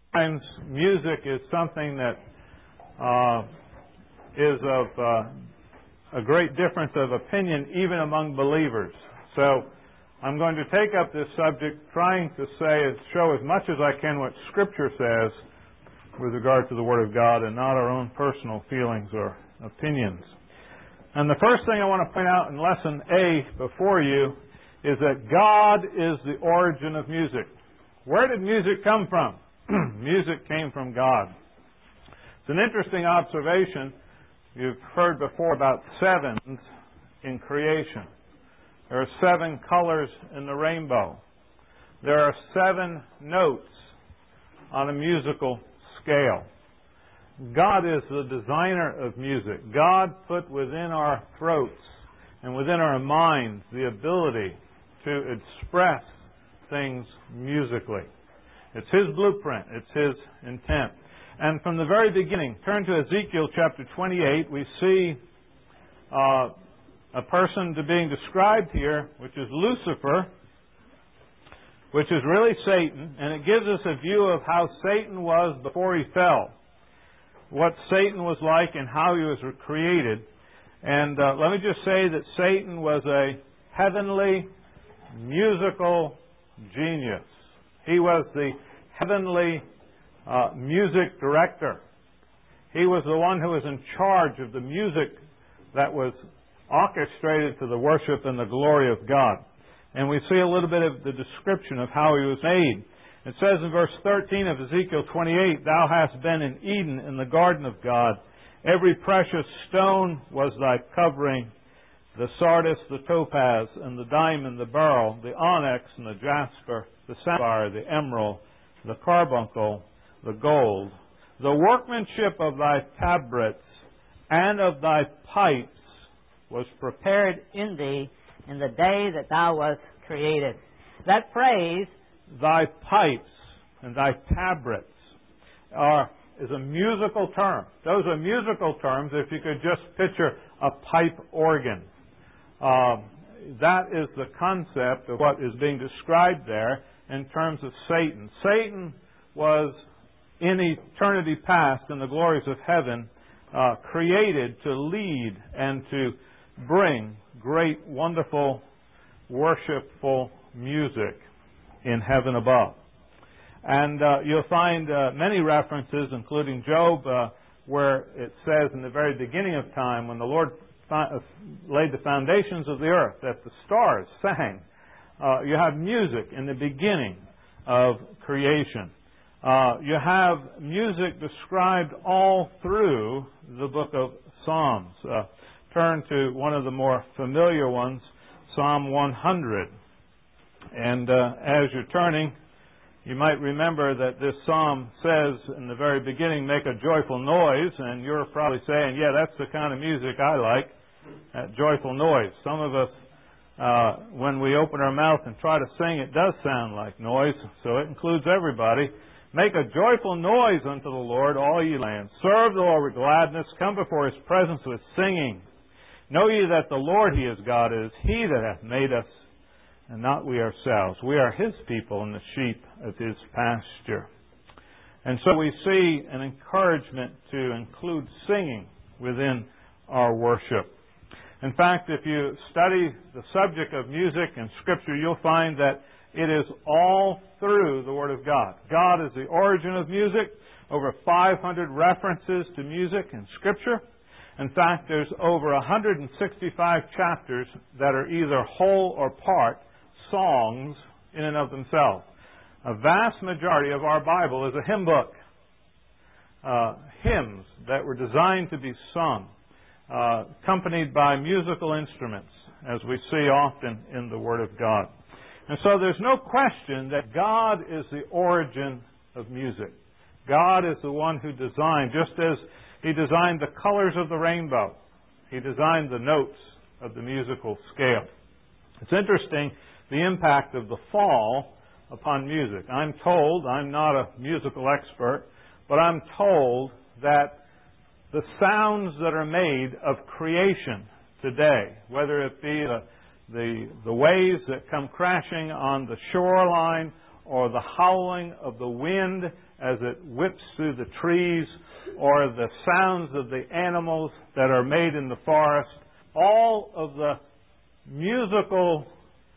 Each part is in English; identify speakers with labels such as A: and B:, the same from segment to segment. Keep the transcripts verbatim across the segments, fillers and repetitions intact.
A: Sometimes music is something that uh, is of uh, a great difference of opinion even among believers. So I'm going to take up this subject trying to say, show as much as I can what Scripture says with regard to the Word of God and not our own personal feelings or opinions. And the first thing I want to point out in Lesson A before you is that God is the origin of music. Where did music come from? Music came from God. It's an interesting observation. You've heard before about sevens in creation. There are seven colors in the rainbow. There are seven notes on a musical scale. God is the designer of music. God put within our throats and within our minds the ability to express things musically. It's His blueprint. It's His intent. And from the very beginning, turn to Ezekiel chapter twenty-eight, we see uh, a person to being described here, which is Lucifer, which is really Satan, and it gives us a view of how Satan was before he fell, what Satan was like and how he was created. And uh, let me just say that Satan was a heavenly musical genius. He was the heavenly uh, music director. He was the one who was in charge of the music that was orchestrated to the worship and the glory of God. And we see a little bit of the description of how he was made. It says in verse thirteen of Ezekiel twenty-eight, "Thou hast been in Eden, in the garden of God. Every precious stone was thy covering, the sardius, the topaz, and the diamond, the beryl, the onyx, and the jasper, the sapphire, the emerald, the carbuncle, the gold. The workmanship of thy tabrets and of thy pipes was prepared in thee in the day that thou wast created." That phrase, thy pipes and thy tabrets, are, is a musical term. Those are musical terms if you could just picture a pipe organ. Um, that is the concept of what is being described there in terms of Satan. Satan was, in eternity past, in the glories of heaven, uh, created to lead and to bring great, wonderful, worshipful music in heaven above. And uh, you'll find uh, many references, including Job, uh, where it says in the very beginning of time, when the Lord fa- laid the foundations of the earth, that the stars sang. Uh, you have music in the beginning of creation. Uh, you have music described all through the book of Psalms. Uh, turn to one of the more familiar ones, Psalm one hundred. And uh, as you're turning, you might remember that this psalm says in the very beginning, "Make a joyful noise," and you're probably saying, yeah, that's the kind of music I like, that joyful noise. Some of us, uh, when we open our mouth and try to sing, it does sound like noise, so it includes everybody. "Make a joyful noise unto the Lord, all ye lands. Serve the Lord with gladness. Come before His presence with singing. Know ye that the Lord He is God. It is He that hath made us, and not we ourselves. We are His people and the sheep of His pasture." And so we see an encouragement to include singing within our worship. In fact, if you study the subject of music in Scripture, you'll find that it is all through the Word of God. God is the origin of music. Over five hundred references to music in Scripture. In fact, there's over one hundred sixty-five chapters that are either whole or part songs in and of themselves. A vast majority of our Bible is a hymn book. Uh, hymns that were designed to be sung, uh, accompanied by musical instruments, as we see often in the Word of God. And so there's no question that God is the origin of music. God is the one who designed, just as He designed the colors of the rainbow, He designed the notes of the musical scale. It's interesting, the impact of the fall upon music. I'm told, I'm not a musical expert, but I'm told that the sounds that are made of creation today, whether it be the The, the waves that come crashing on the shoreline, or the howling of the wind as it whips through the trees, or the sounds of the animals that are made in the forest. All of the musical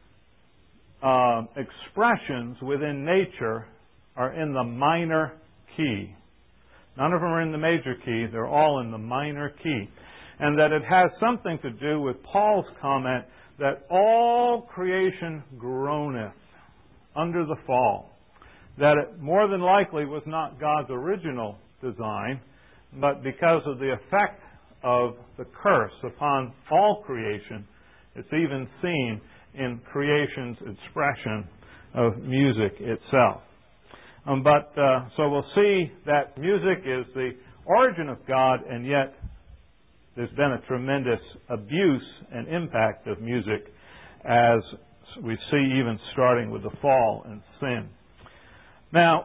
A: uh, expressions within nature are in the minor key. None of them are in the major key. They're all in the minor key. And that it has something to do with Paul's comment that all creation groaneth under the fall. That it more than likely was not God's original design, but because of the effect of the curse upon all creation, it's even seen in creation's expression of music itself. Um, but uh, so we'll see that music is the origin of God, and yet there's been a tremendous abuse and impact of music, as we see even starting with the fall and sin. Now,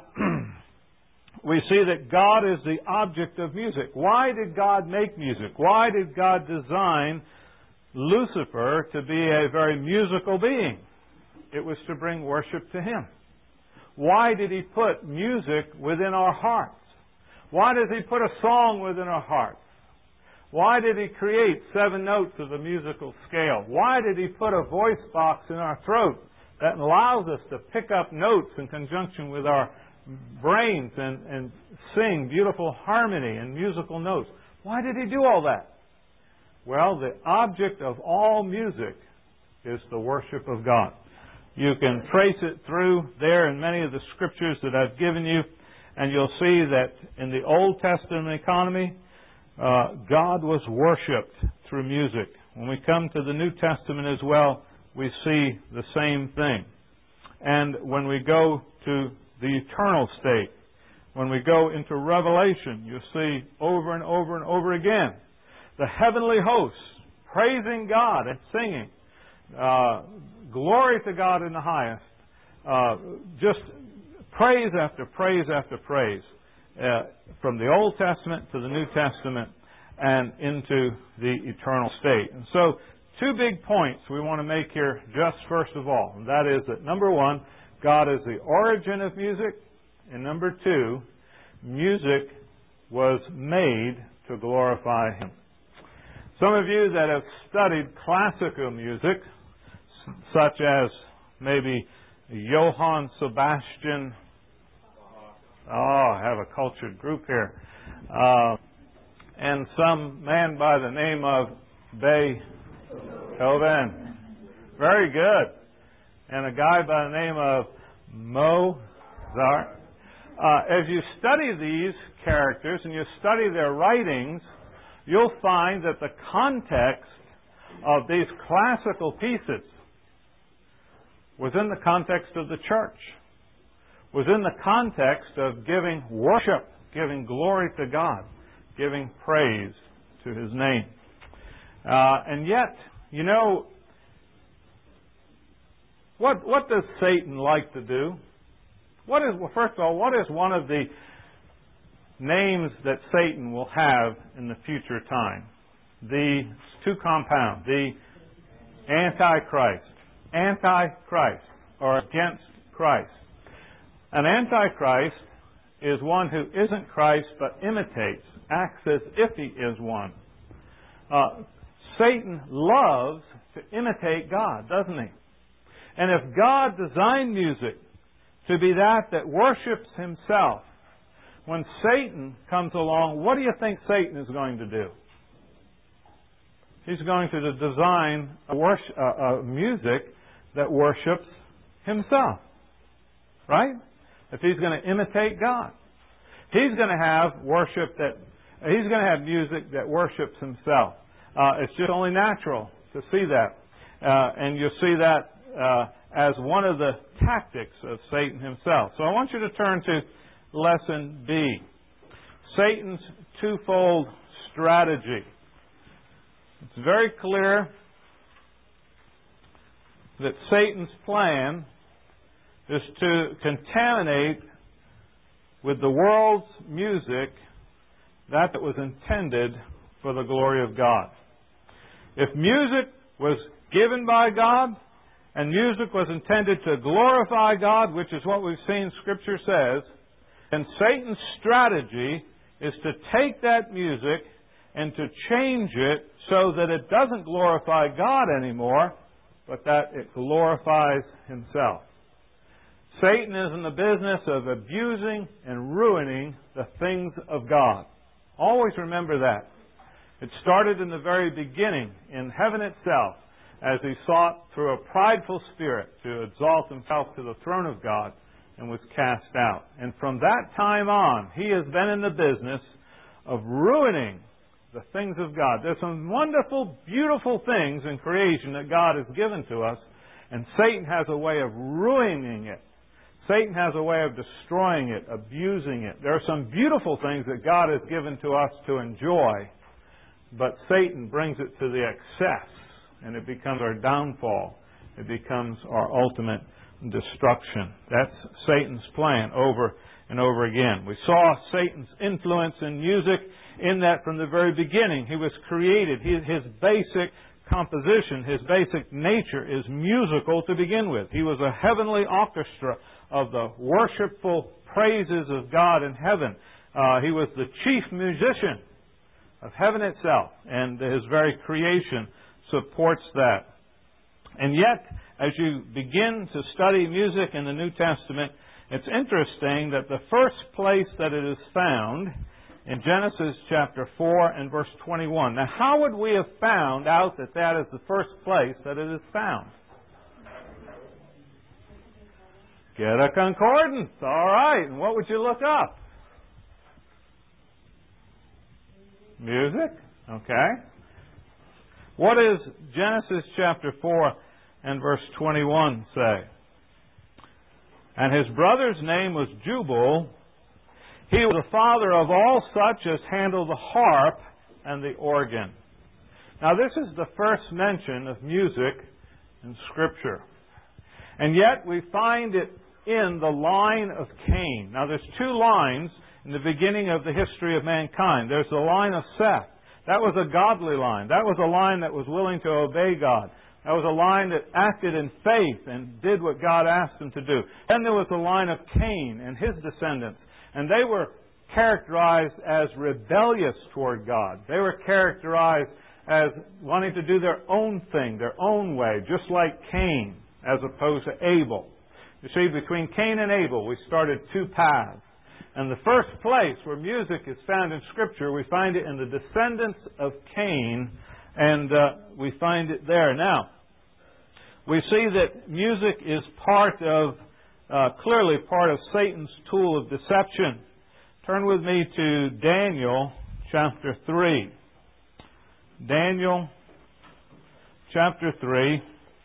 A: we see that God is the object of music. Why did God make music? Why did God design Lucifer to be a very musical being? It was to bring worship to Him. Why did He put music within our hearts? Why does He put a song within our hearts? Why did He create seven notes of the musical scale? Why did He put a voice box in our throat that allows us to pick up notes in conjunction with our brains and, and sing beautiful harmony and musical notes? Why did He do all that? Well, the object of all music is the worship of God. You can trace it through there in many of the scriptures that I've given you, and you'll see that in the Old Testament economy, uh, God was worshipped through music. When we come to the New Testament as well, we see the same thing. And when we go to the eternal state, when we go into Revelation, you see over and over and over again the heavenly hosts praising God and singing. Uh, glory to God in the highest. Uh, just praise after praise after praise. Uh, from the Old Testament to the New Testament and into the eternal state. And so, two big points we want to make here just first of all. And that is that, number one, God is the origin of music. And number two, music was made to glorify Him. Some of you that have studied classical music, such as maybe Johann Sebastian. Oh, I have a cultured group here. Uh, and some man by the name of Beethoven. Very good. And a guy by the name of Mozart. Uh, as you study these characters and you study their writings, you'll find that the context of these classical pieces was in the context of the church, was in the context of giving worship, giving glory to God, giving praise to His name. Uh, and yet, you know, what what does Satan like to do? What is, well, first of all, what is one of the names that Satan will have in the future time? The two compound, the Antichrist. Antichrist, or against Christ. An Antichrist is one who isn't Christ but imitates, acts as if he is one. Uh, Satan loves to imitate God, doesn't he? And if God designed music to be that that worships Himself, when Satan comes along, what do you think Satan is going to do? He's going to design a, worship, uh, a music that worships himself. Right? If he's going to imitate God. He's going to have worship that, he's going to have music that worships himself. Uh, it's just only natural to see that. Uh, and you'll see that uh, as one of the tactics of Satan himself. So I want you to turn to lesson B. Satan's twofold strategy. It's very clear that Satan's plan is to contaminate with the world's music that that was intended for the glory of God. If music was given by God, and music was intended to glorify God, which is what we've seen Scripture says, and Satan's strategy is to take that music and to change it so that it doesn't glorify God anymore, but that it glorifies himself. Satan is in the business of abusing and ruining the things of God. Always remember that. It started in the very beginning, in heaven itself, as he sought through a prideful spirit to exalt himself to the throne of God and was cast out. And from that time on, he has been in the business of ruining the things of God. There's some wonderful, beautiful things in creation that God has given to us, and Satan has a way of ruining it. Satan has a way of destroying it, abusing it. There are some beautiful things that God has given to us to enjoy, but Satan brings it to the excess, and it becomes our downfall. It becomes our ultimate destruction. That's Satan's plan over and over again. We saw Satan's influence in music in that from the very beginning. He was created. His, his basic composition, his basic nature is musical to begin with. He was a heavenly orchestra of the worshipful praises of God in heaven. Uh, he was the chief musician of heaven itself, and his very creation supports that. And yet, as you begin to study music in the New Testament, it's interesting that the first place that it is found in Genesis chapter four and verse twenty-one. Now, how would we have found out that that is the first place that it is found? Get a concordance. All right. And what would you look up? Music. Okay. What does Genesis chapter four and verse twenty-one say? And his brother's name was Jubal. He was the father of all such as handle the harp and the organ. Now, this is the first mention of music in Scripture. And yet, we find it in the line of Cain. Now, there's two lines in the beginning of the history of mankind. There's the line of Seth. That was a godly line. That was a line that was willing to obey God. That was a line that acted in faith and did what God asked him to do. Then there was the line of Cain and his descendants. And they were characterized as rebellious toward God. They were characterized as wanting to do their own thing, their own way, just like Cain, as opposed to Abel. You see, between Cain and Abel, we started two paths. And the first place where music is found in Scripture, we find it in the descendants of Cain, and uh, we find it there. Now, we see that music is part of, uh, clearly part of Satan's tool of deception. Turn with me to Daniel chapter three. Daniel chapter three.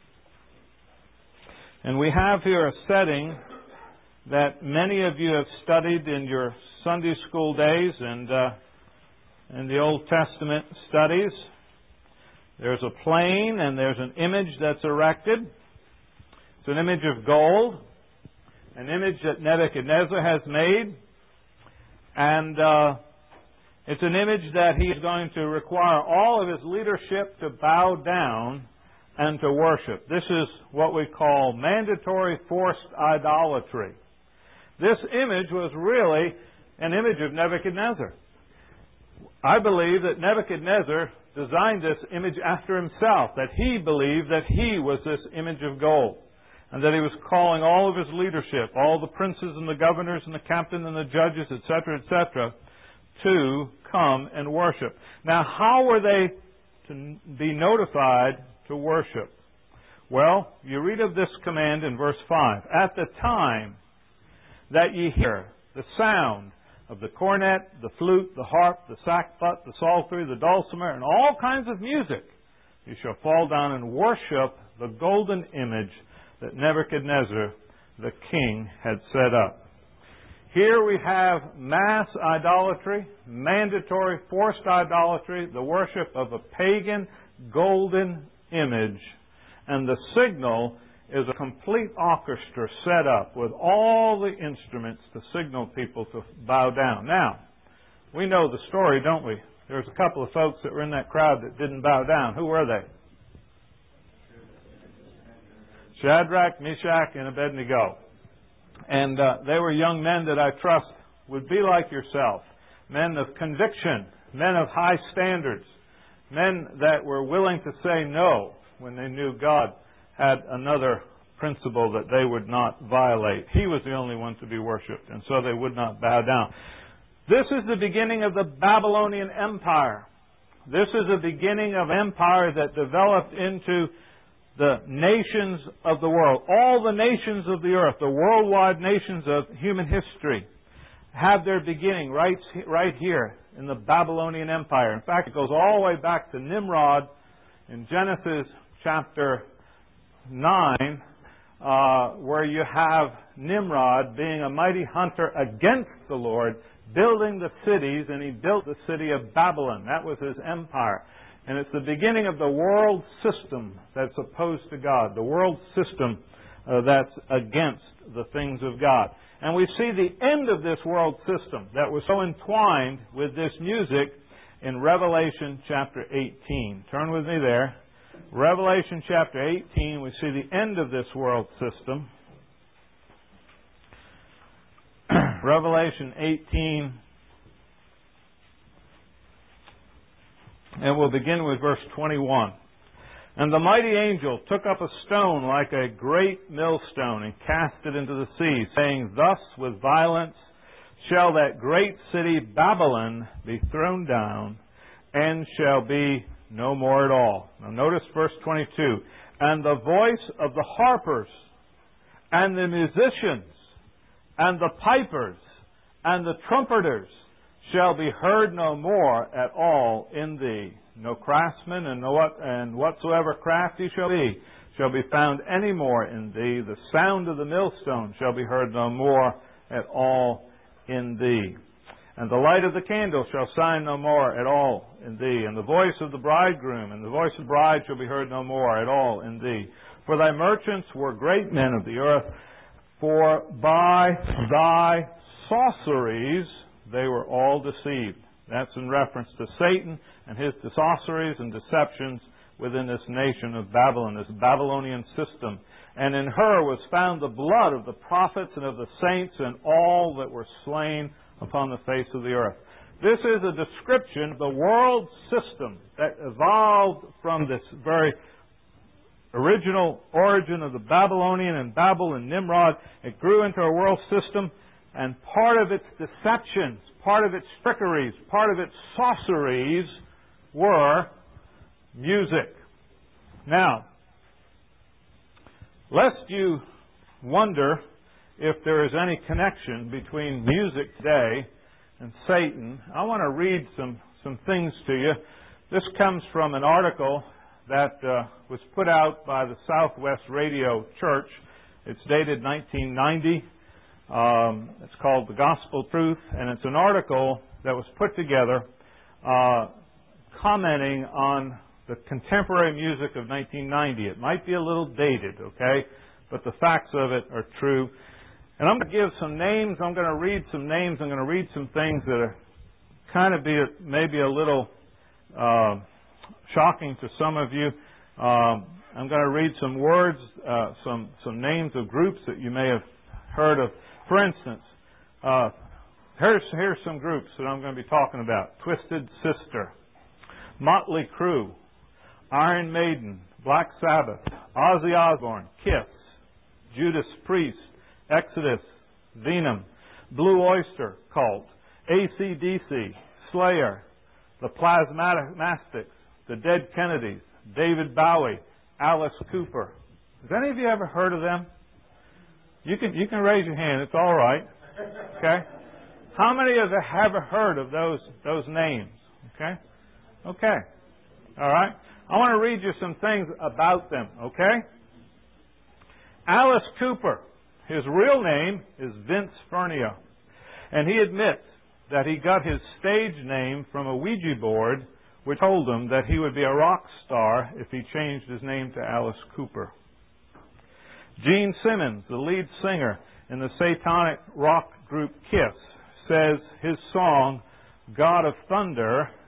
A: And we have here a setting that many of you have studied in your Sunday school days and uh, in the Old Testament studies. There's a plane and there's an image that's erected. It's an image of gold, an image that Nebuchadnezzar has made. And uh, it's an image that he is going to require all of his leadership to bow down and to worship. This is what we call mandatory forced idolatry. This image was really an image of Nebuchadnezzar. I believe that Nebuchadnezzar designed this image after himself, that he believed that he was this image of gold, and that he was calling all of his leadership, all the princes and the governors and the captains and the judges, et cetera, et cetera, to come and worship. Now, how were they to be notified to worship? Well, you read of this command in verse five. At the time that ye hear the sound of the cornet, the flute, the harp, the sackbut, the psaltery, the dulcimer, and all kinds of music, you shall fall down and worship the golden image that Nebuchadnezzar, the king, had set up. Here we have mass idolatry, mandatory forced idolatry, the worship of a pagan golden image, and the signal is a complete orchestra set up with all the instruments to signal people to bow down. Now, we know the story, don't we? There's a couple of folks that were in that crowd that didn't bow down. Who were they? Shadrach, Meshach, and Abednego. And uh, they were young men that I trust would be like yourself, men of conviction, men of high standards, men that were willing to say no when they knew God had another principle that they would not violate. He was the only one to be worshipped, and so they would not bow down. This is the beginning of the Babylonian Empire. This is the beginning of empire that developed into the nations of the world. All the nations of the earth, the worldwide nations of human history, have their beginning right, right here in the Babylonian Empire. In fact, it goes all the way back to Nimrod in Genesis chapter nine, uh, where you have Nimrod being a mighty hunter against the Lord, building the cities, and he built the city of Babylon. That was his empire. And it's the beginning of the world system that's opposed to God, the world system uh, that's against the things of God. And we see the end of this world system that was so entwined with this music in Revelation chapter eighteen. Turn with me there. Revelation chapter eighteen, we see the end of this world system. Revelation eighteen, and we'll begin with verse twenty-one. And the mighty angel took up a stone like a great millstone and cast it into the sea, saying, Thus with violence shall that great city Babylon be thrown down, and shall be no more at all. Now notice verse twenty-two. And the voice of the harpers, and the musicians, and the pipers, and the trumpeters shall be heard no more at all in thee. No craftsman and no what and whatsoever craft he shall be shall be found any more in thee. The sound of the millstone shall be heard no more at all in thee. And the light of the candle shall shine no more at all in thee. And the voice of the bridegroom and the voice of the bride shall be heard no more at all in thee. For thy merchants were great men of the earth, for by thy sorceries they were all deceived. That's in reference to Satan and his sorceries and deceptions within this nation of Babylon, this Babylonian system. And in her was found the blood of the prophets and of the saints and all that were slain upon the face of the earth. This is a description of the world system that evolved from this very original origin of the Babylonian and Babel and Nimrod. It grew into a world system, and part of its deceptions, part of its trickeries, part of its sorceries were music. Now, lest you wonder if there is any connection between music today and Satan, I want to read some, some things to you. This comes from an article that uh, was put out by the Southwest Radio Church. It's dated nineteen ninety. Um, it's called The Gospel Truth, and it's an article that was put together uh, commenting on the contemporary music of nineteen ninety. It might be a little dated, okay, but the facts of it are true. And I'm going to give some names. I'm going to read some names. I'm going to read some things that are kind of be maybe a little uh, shocking to some of you. Um, I'm going to read some words, uh, some some names of groups that you may have heard of. For instance, uh, here's here's some groups that I'm going to be talking about: Twisted Sister, Motley Crue, Iron Maiden, Black Sabbath, Ozzy Osbourne, Kiss, Judas Priest, Exodus, Venom, Blue Oyster Cult, A C D C, Slayer, the Plasmatics, the Dead Kennedys, David Bowie, Alice Cooper. Has any of you ever heard of them? You can you can raise your hand. It's all right. Okay. How many of you have ever heard of those those names? Okay. Okay. All right. I want to read you some things about them. Okay. Alice Cooper. His real name is Vince Furnia, and he admits that he got his stage name from a Ouija board which told him that he would be a rock star if he changed his name to Alice Cooper. Gene Simmons, the lead singer in the satanic rock group Kiss, says his song, God of Thunder,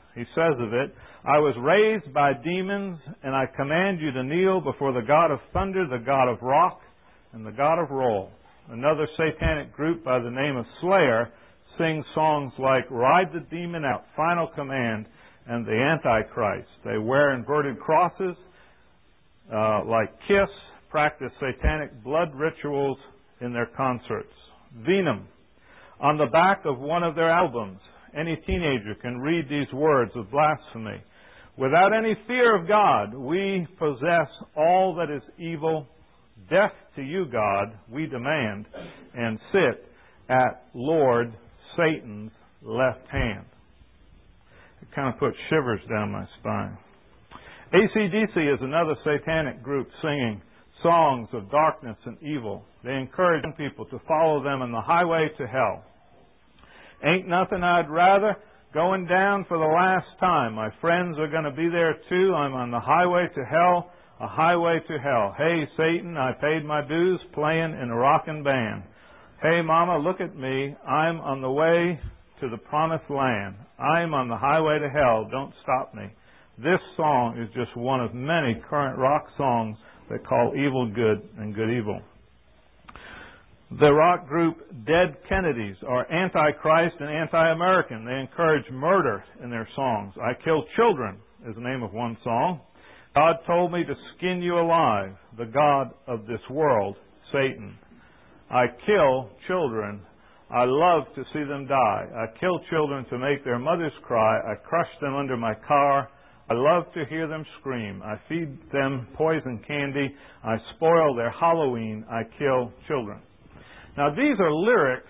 A: he says of it, I was raised by demons, and I command you to kneel before the God of thunder, the God of rock, and the God of roll. Another satanic group by the name of Slayer sings songs like Ride the Demon Out, Final Command, and the Antichrist. They wear inverted crosses uh, like Kiss, practice satanic blood rituals in their concerts. Venom. On the back of one of their albums, any teenager can read these words of blasphemy. Without any fear of God, we possess all that is evil. Death to you, God, we demand, and sit at Lord Satan's left hand. It kind of puts shivers down my spine. A C D C is another satanic group singing songs of darkness and evil. They encourage people to follow them on the highway to hell. Ain't nothing I'd rather, going down for the last time. My friends are going to be there too. I'm on the highway to hell, a highway to hell. Hey, Satan, I paid my dues playing in a rockin' band. Hey, Mama, look at me. I'm on the way to the promised land. I'm on the highway to hell. Don't stop me. This song is just one of many current rock songs that call evil good and good evil. The rock group Dead Kennedys are anti-Christ and anti-American. They encourage murder in their songs. I Kill Children is the name of one song. God told me to skin you alive, the God of this world, Satan. I kill children. I love to see them die. I kill children to make their mothers cry. I crush them under my car. I love to hear them scream. I feed them poison candy. I spoil their Halloween. I kill children. Now, these are lyrics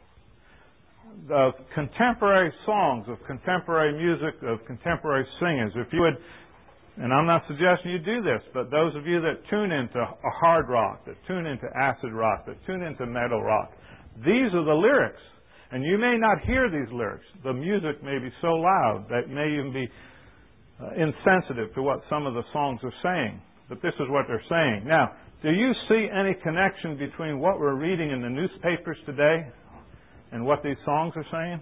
A: of contemporary songs, of contemporary music, of contemporary singers. If you would, and I'm not suggesting you do this, but those of you that tune into a hard rock, that tune into acid rock, that tune into metal rock, these are the lyrics. And you may not hear these lyrics. The music may be so loud that may even be uh, insensitive to what some of the songs are saying. But this is what they're saying. Now, do you see any connection between what we're reading in the newspapers today and what these songs are saying?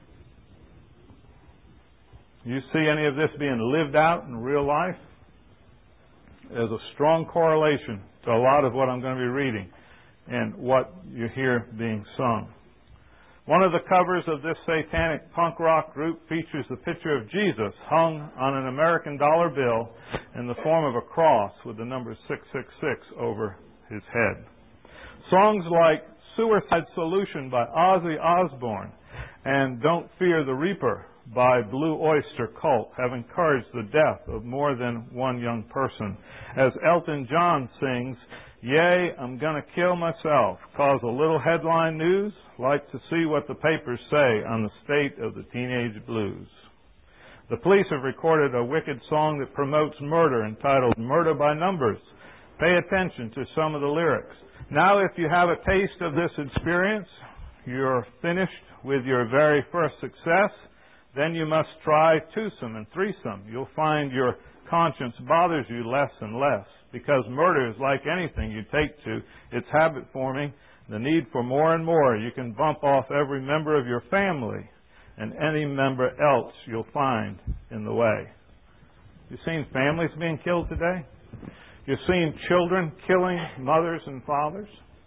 A: Do you see any of this being lived out in real life? There's a strong correlation to a lot of what I'm going to be reading and what you hear being sung. One of the covers of this satanic punk rock group features the picture of Jesus hung on an American dollar bill in the form of a cross with the number six six six over his head. Songs like Suicide Solution by Ozzy Osbourne and Don't Fear the Reaper by Blue Oyster Cult have encouraged the death of more than one young person. As Elton John sings, Yea, I'm going to kill myself, cause a little headline news, like to see what the papers say on the state of the teenage blues. The police have recorded a wicked song that promotes murder entitled Murder by Numbers. Pay attention to some of the lyrics. Now, if you have a taste of this experience, you're finished with your very first success, then you must try twosome and threesome. You'll find your conscience bothers you less and less, because murder is like anything you take to. It's habit forming, the need for more and more. You can bump off every member of your family and any member else you'll find in the way. You've seen families being killed today? You've seen children killing mothers and fathers?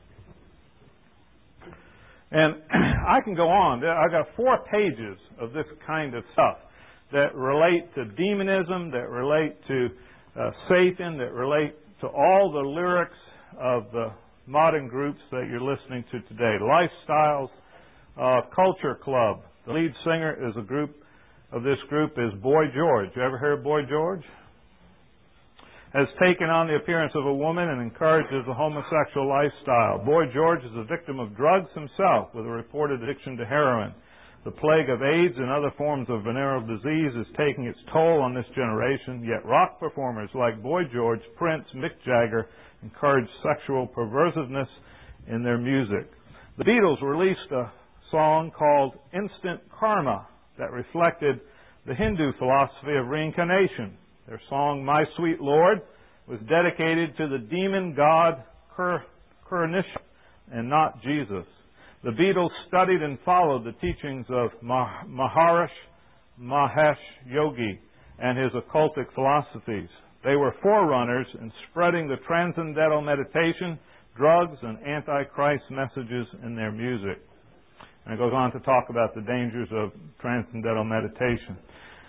A: And I can go on. I've got four pages of this kind of stuff that relate to demonism, that relate to uh, Satan, that relate to all the lyrics of the modern groups that you're listening to today. Lifestyles uh, Culture Club. The lead singer is a group of this group is Boy George. You ever heard Boy George? Has taken on the appearance of a woman and encourages a homosexual lifestyle. Boy George is a victim of drugs himself with a reported addiction to heroin. The plague of AIDS and other forms of venereal disease is taking its toll on this generation, yet rock performers like Boy George, Prince, Mick Jagger encourage sexual perversiveness in their music. The Beatles released a song called Instant Karma that reflected the Hindu philosophy of reincarnation. Their song, My Sweet Lord, was dedicated to the demon god Karnishka and not Jesus. The Beatles studied and followed the teachings of Maharishi Mahesh Yogi and his occultic philosophies. They were forerunners in spreading the transcendental meditation, drugs, and antichrist messages in their music. And it goes on to talk about the dangers of transcendental meditation.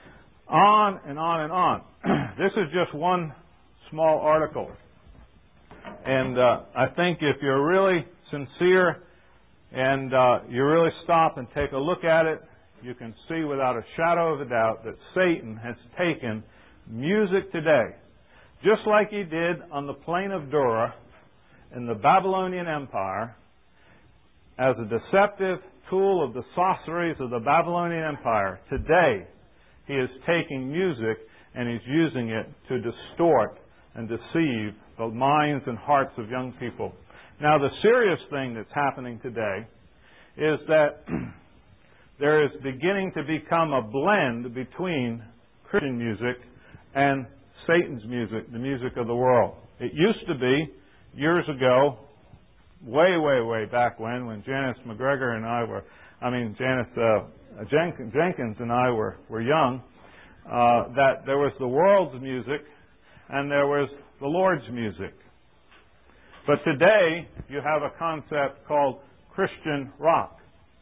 A: On and on and on. This is just one small article. And uh, I think if you're really sincere and uh, you really stop and take a look at it, you can see without a shadow of a doubt that Satan has taken music today, just like he did on the plain of Dura in the Babylonian Empire, as a deceptive tool of the sorceries of the Babylonian Empire. Today, he is taking music and he's using it to distort and deceive the minds and hearts of young people. Now, the serious thing that's happening today is that there is beginning to become a blend between Christian music and Satan's music, the music of the world. It used to be, years ago, way, way, way back when, when Janice McGregor and I were, I mean, Janice uh, Jen- Jenkins and I were, were young, uh, that there was the world's music and there was the Lord's music. But today, you have a concept called Christian rock,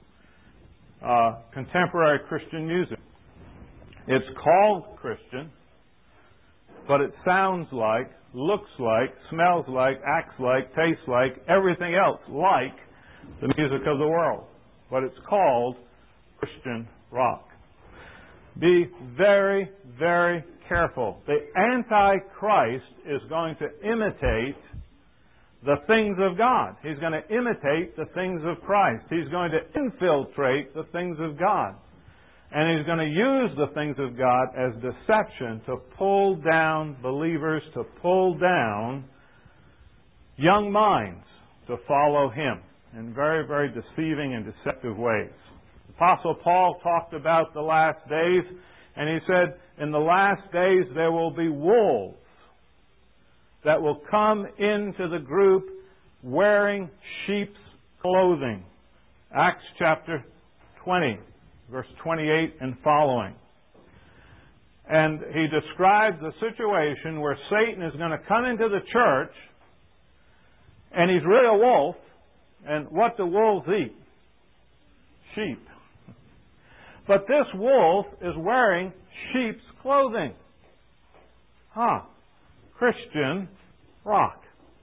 A: uh, contemporary Christian music. It's called Christian, but it sounds like, looks like, smells like, acts like, tastes like, everything else like the music of the world. But it's called Christian rock. Be very, very careful. The Antichrist is going to imitate the things of God. He's going to imitate the things of Christ. He's going to infiltrate the things of God. And he's going to use the things of God as deception to pull down believers, to pull down young minds to follow him in very, very deceiving and deceptive ways. The Apostle Paul talked about the last days, and he said, in the last days there will be wolves that will come into the group wearing sheep's clothing. Acts chapter twenty. Verse twenty-eight and following. And he describes the situation where Satan is going to come into the church and he's really a wolf. And what do wolves eat? Sheep. But this wolf is wearing sheep's clothing. Huh. Christian rock.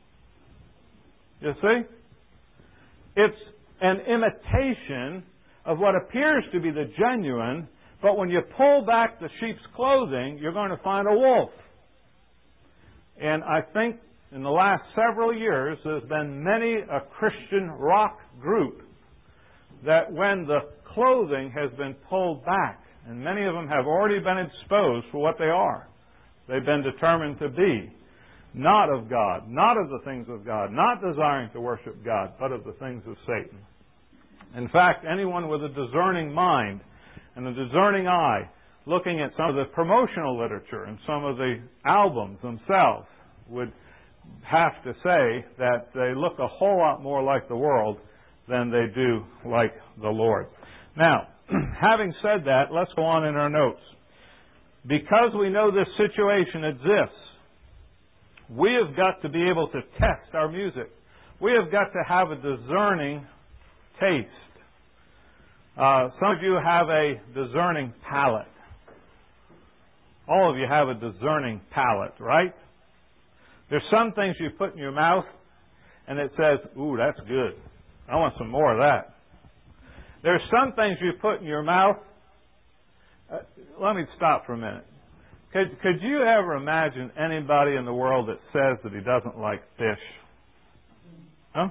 A: You see? It's an imitation of what appears to be the genuine, but when you pull back the sheep's clothing, you're going to find a wolf. And I think in the last several years, there's been many a Christian rock group that when the clothing has been pulled back, and many of them have already been exposed for what they are, they've been determined to be not of God, not of the things of God, not desiring to worship God, but of the things of Satan. In fact, anyone with a discerning mind and a discerning eye, looking at some of the promotional literature and some of the albums themselves, would have to say that they look a whole lot more like the world than they do like the Lord. Now, having said that, let's go on in our notes. Because we know this situation exists, we have got to be able to test our music. We have got to have a discerning taste. Uh, some of you have a discerning palate. All of you have a discerning palate, right? There's some things you put in your mouth and it says, ooh, that's good. I want some more of that. There's some things you put in your mouth. Uh, let me stop for a minute. Could, could you ever imagine anybody in the world that says that he doesn't like fish? Huh?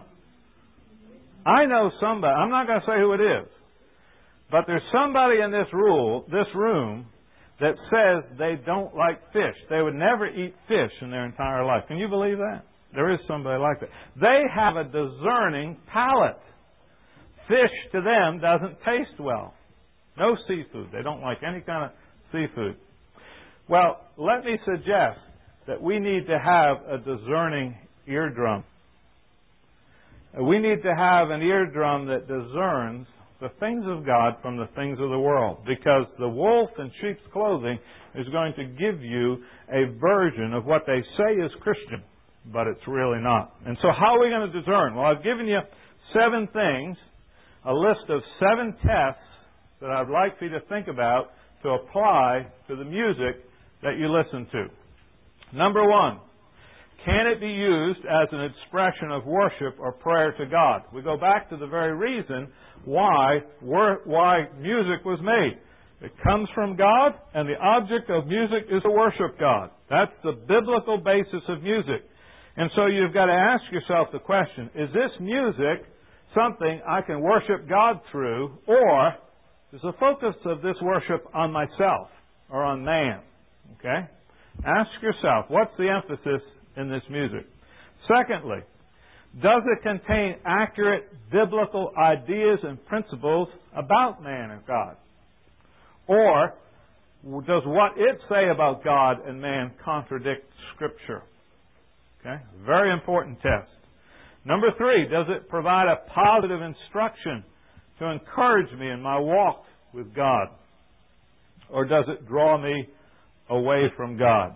A: I know somebody. I'm not going to say who it is. But there's somebody in this rule, this room that says they don't like fish. They would never eat fish in their entire life. Can you believe that? There is somebody like that. They have a discerning palate. Fish to them doesn't taste well. No seafood. They don't like any kind of seafood. Well, let me suggest that we need to have a discerning eardrum. We need to have an eardrum that discerns the things of God from the things of the world. Because the wolf in sheep's clothing is going to give you a version of what they say is Christian, but it's really not. And so how are we going to discern? Well, I've given you seven things, a list of seven tests that I'd like for you to think about to apply to the music that you listen to. Number one, can it be used as an expression of worship or prayer to God? We go back to the very reason why, why music was made. It comes from God, and the object of music is to worship God. That's the biblical basis of music. And so you've got to ask yourself the question, is this music something I can worship God through, or is the focus of this worship on myself or on man? Okay? Ask yourself, what's the emphasis in this music? Secondly, does it contain accurate biblical ideas and principles about man and God? Or does what it say about God and man contradict Scripture? Okay? Very important test. Number three, does it provide a positive instruction to encourage me in my walk with God? Or does it draw me away from God?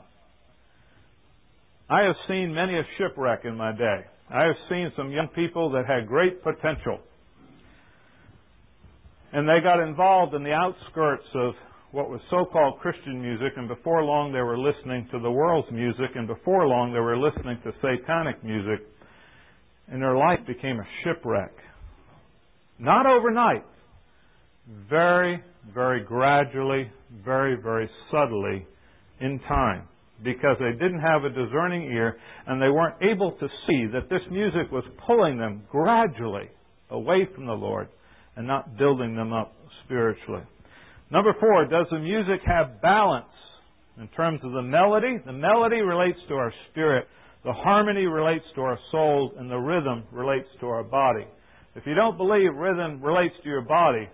A: I have seen many a shipwreck in my day. I have seen some young people that had great potential. And they got involved in the outskirts of what was so-called Christian music, and before long they were listening to the world's music, and before long they were listening to satanic music, and their life became a shipwreck. Not overnight. Very, very gradually, very, very subtly in time. Because they didn't have a discerning ear, and they weren't able to see that this music was pulling them gradually away from the Lord and not building them up spiritually. Number four, does the music have balance in terms of the melody? The melody relates to our spirit. The harmony relates to our soul, and the rhythm relates to our body. If you don't believe rhythm relates to your body,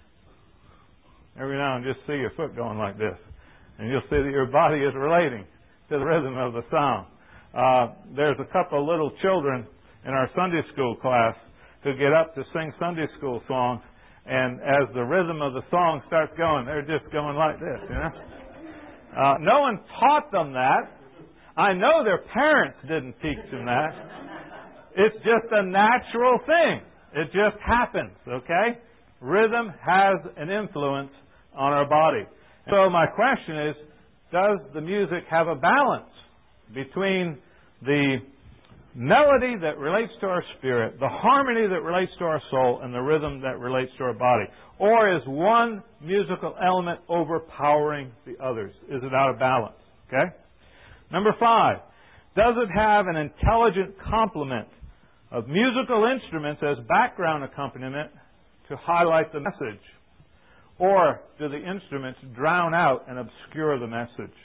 A: every now and then just see your foot going like this, and you'll see that your body is relating to the rhythm of the song. Uh, there's a couple of little children in our Sunday school class who get up to sing Sunday school songs, and as the rhythm of the song starts going, they're just going like this, you know. Uh, no one taught them that. I know their parents didn't teach them that. It's just a natural thing. It just happens, okay? Rhythm has an influence on our body. So my question is, does the music have a balance between the melody that relates to our spirit, the harmony that relates to our soul, and the rhythm that relates to our body? Or is one musical element overpowering the others? Is it out of balance? Okay? Number five, does it have an intelligent complement of musical instruments as background accompaniment to highlight the message? Or do the instruments drown out and obscure the message?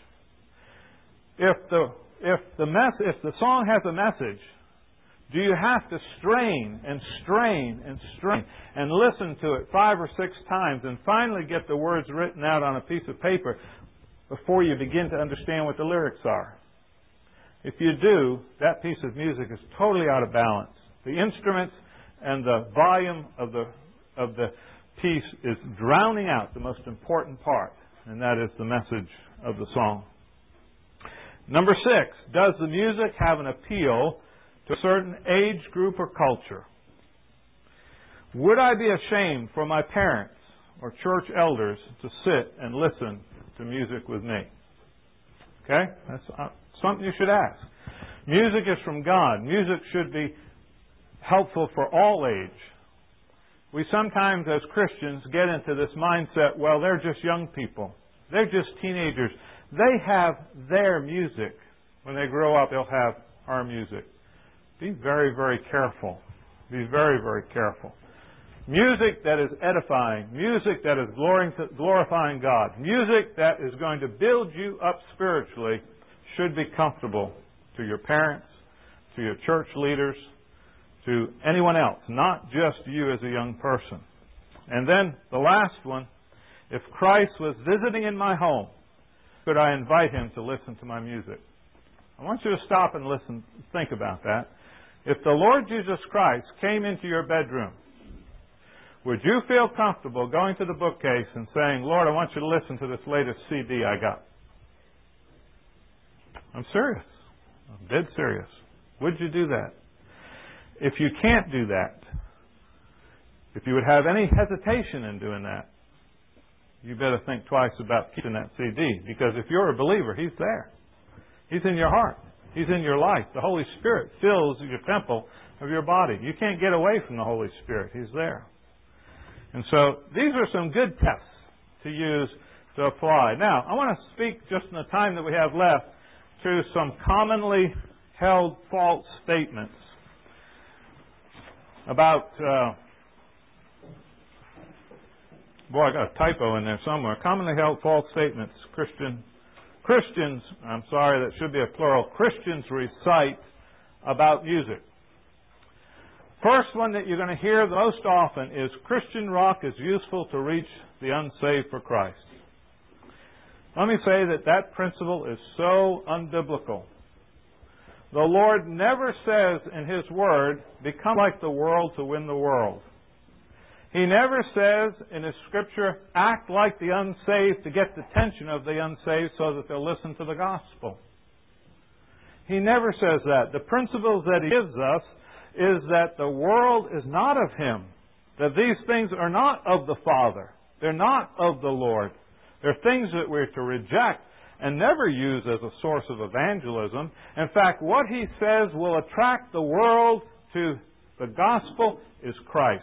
A: If the if the mess if the song has a message, do you have to strain and strain and strain and listen to it five or six times and finally get the words written out on a piece of paper before you begin to understand what the lyrics are? If you do, that piece of music is totally out of balance. The instruments and the volume of the of the piece is drowning out the most important part, and that is the message of the song. Number six, does the music have an appeal to a certain age group or culture? Would I be ashamed for my parents or church elders to sit and listen to music with me? Okay? That's something you should ask. Music is from God. Music should be helpful for all age. We sometimes, as Christians, get into this mindset, well, they're just young people. They're just teenagers. They have their music. When they grow up, they'll have our music. Be very, very careful. Be very, very careful. Music that is edifying. Music that is glorifying God. Music that is going to build you up spiritually should be comfortable to your parents, to your church leaders, to anyone else, not just you as a young person. And then the last one, if Christ was visiting in my home, could I invite Him to listen to my music? I want you to stop and listen, think about that. If the Lord Jesus Christ came into your bedroom, would you feel comfortable going to the bookcase and saying, Lord, I want you to listen to this latest C D I got? I'm serious. I'm dead serious. Would you do that? If you can't do that, if you would have any hesitation in doing that, you better think twice about keeping that C D. Because if you're a believer, He's there. He's in your heart. He's in your life. The Holy Spirit fills your temple of your body. You can't get away from the Holy Spirit. He's there. And so these are some good tests to use to apply. Now, I want to speak just in the time that we have left to some commonly held false statements about, uh, boy, I got a typo in there somewhere. Commonly held false statements. Christian, Christians, I'm sorry, that should be a plural. Christians recite about music. First one that you're going to hear the most often is Christian rock is useful to reach the unsaved for Christ. Let me say that that principle is so unbiblical. The Lord never says in His Word, become like the world to win the world. He never says in His Scripture, act like the unsaved to get the attention of the unsaved so that they'll listen to the gospel. He never says that. The principles that He gives us is that the world is not of Him, that these things are not of the Father. They're not of the Lord. They're things that we're to reject and never use as a source of evangelism. In fact, what He says will attract the world to the gospel is Christ.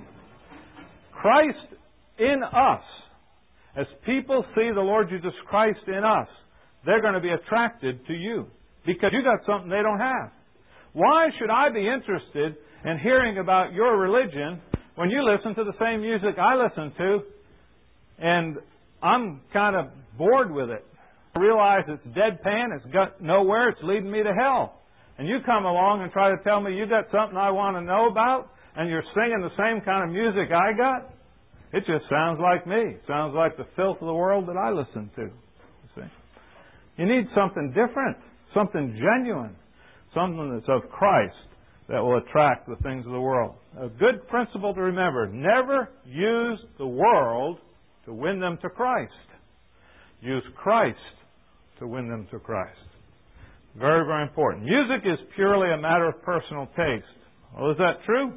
A: Christ in us. As people see the Lord Jesus Christ in us, they're going to be attracted to you because you got something they don't have. Why should I be interested in hearing about your religion when you listen to the same music I listen to and I'm kind of bored with it? I realize it's deadpan, it's got nowhere, it's leading me to hell. And you come along and try to tell me you got something I want to know about and you're singing the same kind of music I got? It just sounds like me. It sounds like the filth of the world that I listen to. You see? You need something different, something genuine, something that's of Christ that will attract the things of the world. A good principle to remember, never use the world to win them to Christ. Use Christ to win them to Christ. Very, very important. Music is purely a matter of personal taste. Well, is that true?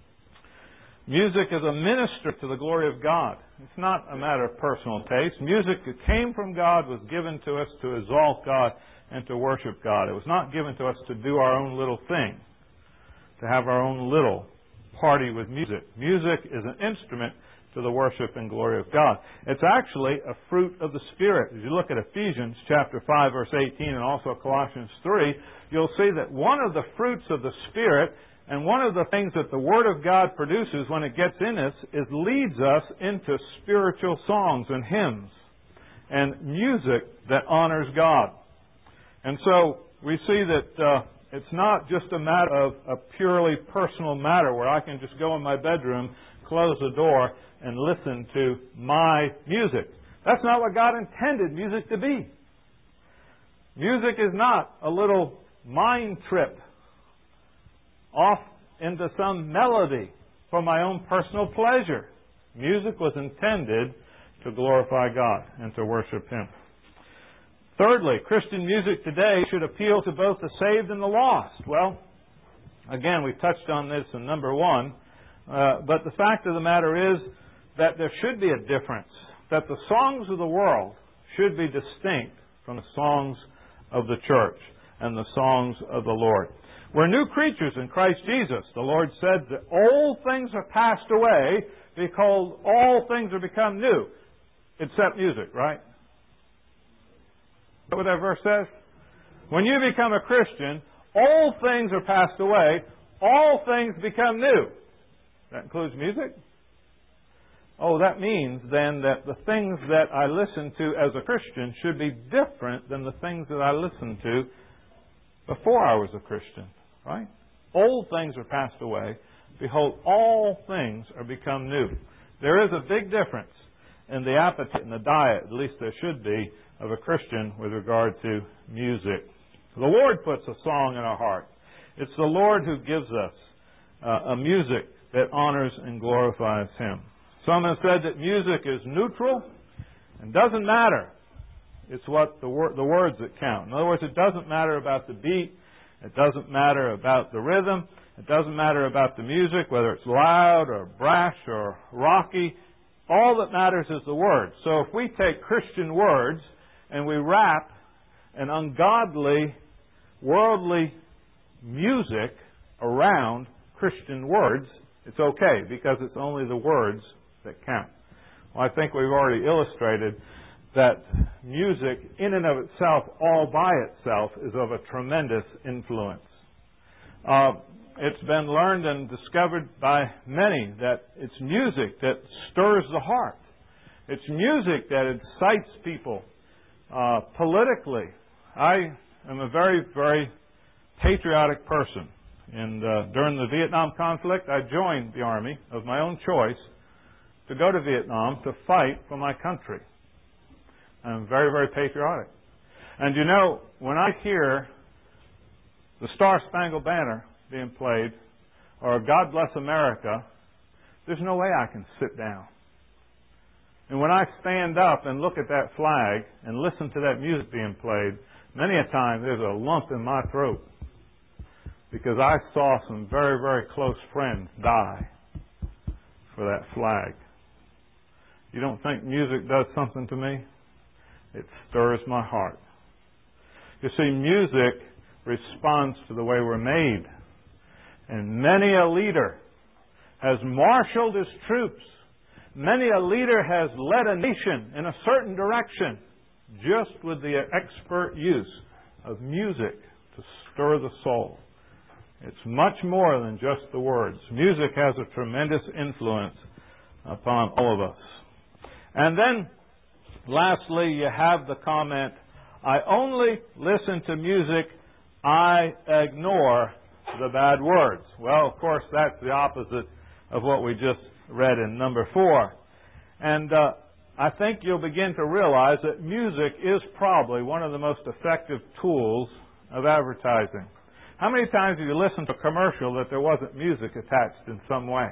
A: Music is a minister to the glory of God. It's not a matter of personal taste. Music that came from God was given to us to exalt God and to worship God. It was not given to us to do our own little thing, to have our own little party with music. Music is an instrument to the worship and glory of God. It's actually a fruit of the Spirit. As you look at Ephesians chapter five, verse eighteen, and also Colossians three, you'll see that one of the fruits of the Spirit and one of the things that the Word of God produces when it gets in us is leads us into spiritual songs and hymns and music that honors God. And so we see that uh, it's not just a matter of a purely personal matter where I can just go in my bedroom, close the door, and listen to my music. That's not what God intended music to be. Music is not a little mind trip off into some melody for my own personal pleasure. Music was intended to glorify God and to worship Him. Thirdly, Christian music today should appeal to both the saved and the lost. Well, again, we've touched on this in number one, uh, but the fact of the matter is that there should be a difference, that the songs of the world should be distinct from the songs of the church and the songs of the Lord. We're new creatures in Christ Jesus. The Lord said that old things are passed away because all things are become new, except music, right? Is that what that verse says? When you become a Christian, all things are passed away, all things become new. That includes music? Oh, that means then that the things that I listen to as a Christian should be different than the things that I listened to before I was a Christian, right? Old things are passed away. Behold, all things are become new. There is a big difference in the appetite and the diet, at least there should be, of a Christian with regard to music. The Lord puts a song in our heart. It's the Lord who gives us uh, a music that honors and glorifies Him. Some have said that music is neutral and doesn't matter. It's what the, wor- the words that count. In other words, it doesn't matter about the beat. It doesn't matter about the rhythm. It doesn't matter about the music, whether it's loud or brash or rocky. All that matters is the words. So if we take Christian words and we wrap an ungodly, worldly music around Christian words, it's okay, because it's only the words that count. Well, I think we've already illustrated that music in and of itself, all by itself, is of a tremendous influence. Uh, it's been learned and discovered by many that it's music that stirs the heart. It's music that incites people uh, politically. I am a very, very patriotic person. And uh, during the Vietnam conflict, I joined the Army of my own choice to go to Vietnam to fight for my country. I'm very, very patriotic. And you know, when I hear the Star-Spangled Banner being played, or God Bless America, there's no way I can sit down. And when I stand up and look at that flag and listen to that music being played, many a time there's a lump in my throat, because I saw some very, very close friends die for that flag. You don't think music does something to me? It stirs my heart. You see, music responds to the way we're made. And many a leader has marshaled his troops. Many a leader has led a nation in a certain direction just with the expert use of music to stir the soul. It's much more than just the words. Music has a tremendous influence upon all of us. And then, lastly, you have the comment, I only listen to music, I ignore the bad words. Well, of course, that's the opposite of what we just read in number four. And uh, I think you'll begin to realize that music is probably one of the most effective tools of advertising. How many times have you listened to a commercial that there wasn't music attached in some way?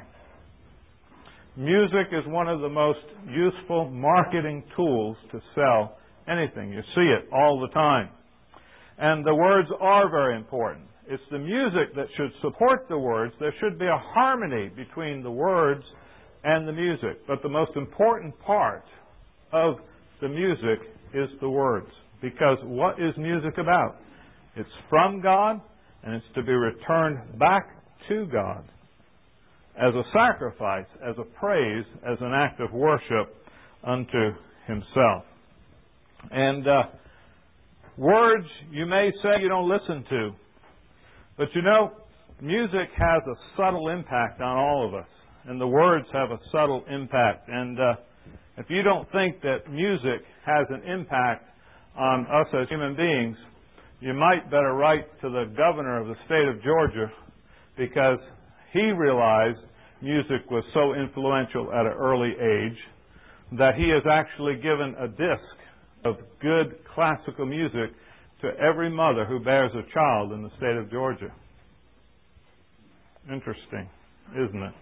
A: Music is one of the most useful marketing tools to sell anything. You see it all the time. And the words are very important. It's the music that should support the words. There should be a harmony between the words and the music. But the most important part of the music is the words. Because what is music about? It's from God, and it's to be returned back to God as a sacrifice, as a praise, as an act of worship unto Himself. And uh, words you may say you don't listen to, but you know, music has a subtle impact on all of us, and the words have a subtle impact. And uh, if you don't think that music has an impact on us as human beings, you might better write to the governor of the state of Georgia, because he realized music was so influential at an early age that he has actually given a disc of good classical music to every mother who bears a child in the state of Georgia. Interesting, isn't it?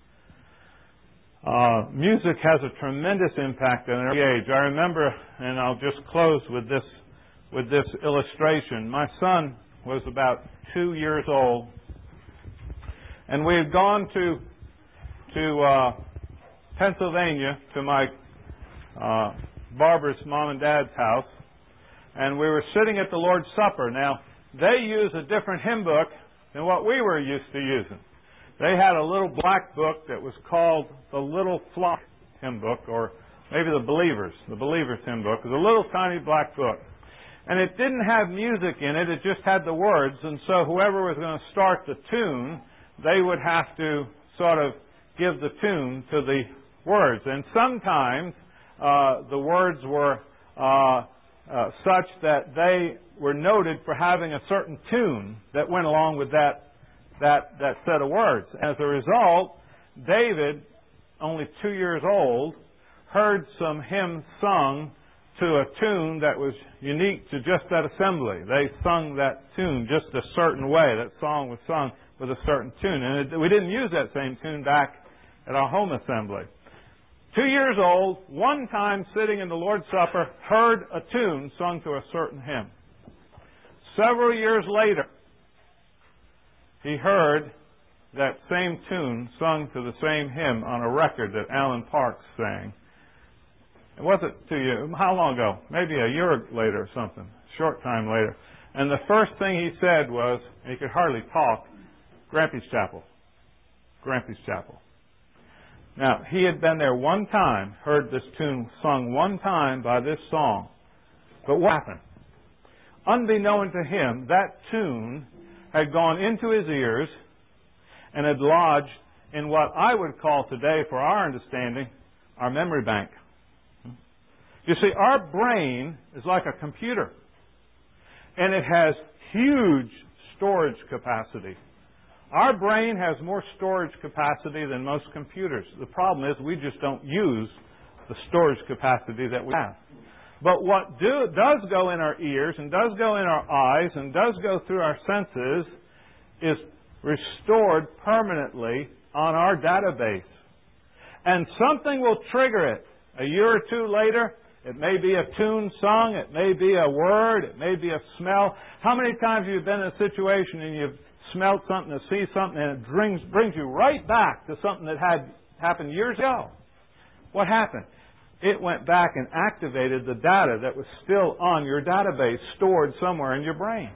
A: Uh, music has a tremendous impact at an early age. I remember, and I'll just close with this with this illustration. My son was about two years old, and we had gone to to uh, Pennsylvania to my uh, Barbara's mom and dad's house, and we were sitting at the Lord's Supper. Now, they use a different hymn book than what we were used to using. They had a little black book that was called the Little Flock hymn book, or maybe the Believers, the Believers hymn book. It was a little tiny black book. And it didn't have music in it, it just had the words, and so whoever was going to start the tune, they would have to sort of give the tune to the words. And sometimes uh, the words were uh, uh, such that they were noted for having a certain tune that went along with that, that, that set of words. As a result, David, only two years old, heard some hymns sung to a tune that was unique to just that assembly. They sung that tune just a certain way. That song was sung with a certain tune. And it, we didn't use that same tune back at our home assembly. Two years old, one time sitting in the Lord's Supper, heard a tune sung to a certain hymn. Several years later, he heard that same tune sung to the same hymn on a record that Alan Parks sang. It wasn't two years, how long ago? Maybe a year later or something, short time later. And the first thing he said was, and he could hardly talk, Grampy's Chapel. Grampy's Chapel. Now, he had been there one time, heard this tune sung one time by this song. But what happened? Unbeknown to him, that tune had gone into his ears and had lodged in what I would call today, for our understanding, our memory bank. You see, our brain is like a computer, and it has huge storage capacity. Our brain has more storage capacity than most computers. The problem is we just don't use the storage capacity that we have. But what do, does go in our ears and does go in our eyes and does go through our senses is restored permanently on our database. And something will trigger it. A year or two later, it may be a tune sung, it may be a word, it may be a smell. How many times have you been in a situation and you've smelled something or see something and it brings, brings you right back to something that had happened years ago? What happened? It went back and activated the data that was still on your database, stored somewhere in your brain.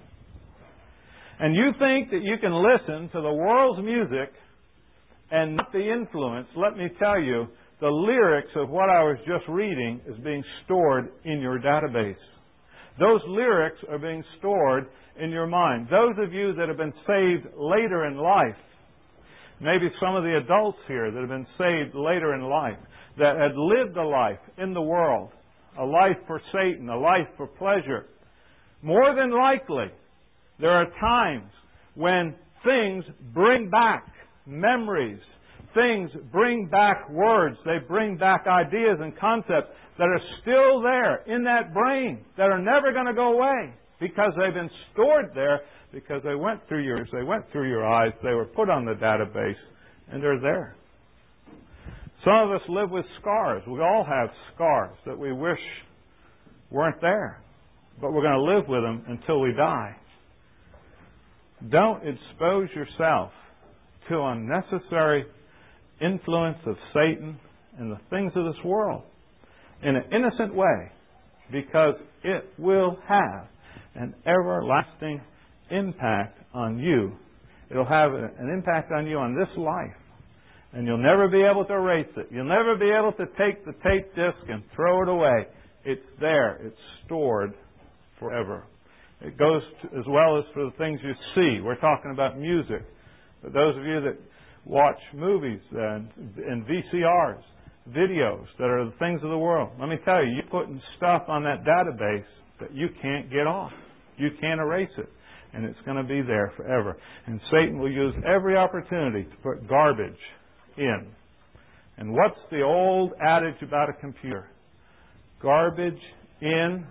A: And you think that you can listen to the world's music and not the influence. Let me tell you, the lyrics of what I was just reading is being stored in your database. Those lyrics are being stored in your mind. Those of you that have been saved later in life, maybe some of the adults here that have been saved later in life, that had lived a life in the world, a life for Satan, a life for pleasure, more than likely, there are times when things bring back memories, things bring back words, they bring back ideas and concepts that are still there in that brain, that are never going to go away because they've been stored there, because they went through your ears, they went through your eyes, they were put on the database, and they're there. Some of us live with scars. We all have scars that we wish weren't there, but we're going to live with them until we die. Don't expose yourself to unnecessary influence of Satan and the things of this world in an innocent way, because it will have an everlasting impact on you. It'll have an impact on you on this life, and you'll never be able to erase it. You'll never be able to take the tape disc and throw it away. It's there. It's stored forever. It goes to, as well as for the things you see. We're talking about music. But those of you that watch movies and, and V C Rs, videos that are the things of the world, let me tell you, you're putting stuff on that database that you can't get off. You can't erase it. And it's going to be there forever. And Satan will use every opportunity to put garbage in. And what's the old adage about a computer? Garbage in,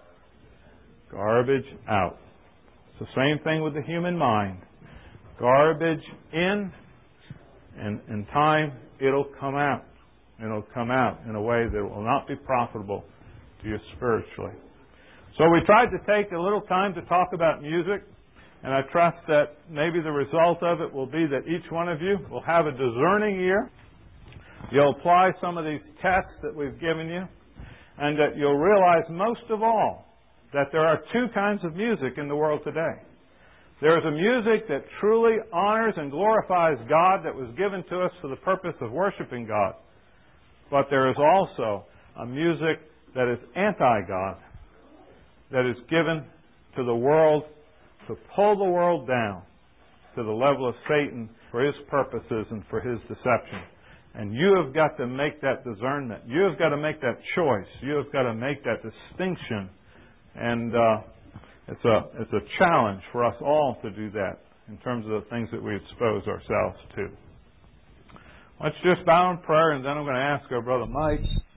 A: garbage out. It's the same thing with the human mind. Garbage in, and in time it'll come out. It'll come out in a way that will not be profitable to you spiritually. So we tried to take a little time to talk about music, and I trust that maybe the result of it will be that each one of you will have a discerning ear. You'll apply some of these tests that we've given you, and that you'll realize most of all that there are two kinds of music in the world today. There is a music that truly honors and glorifies God, that was given to us for the purpose of worshiping God. But there is also a music that is anti-God, that is given to the world to pull the world down to the level of Satan for his purposes and for his deception. And you have got to make that discernment. You have got to make that choice. You have got to make that distinction. And uh, it's a it's a challenge for us all to do that in terms of the things that we expose ourselves to. Let's just bow in prayer, and then I'm going to ask our brother Mike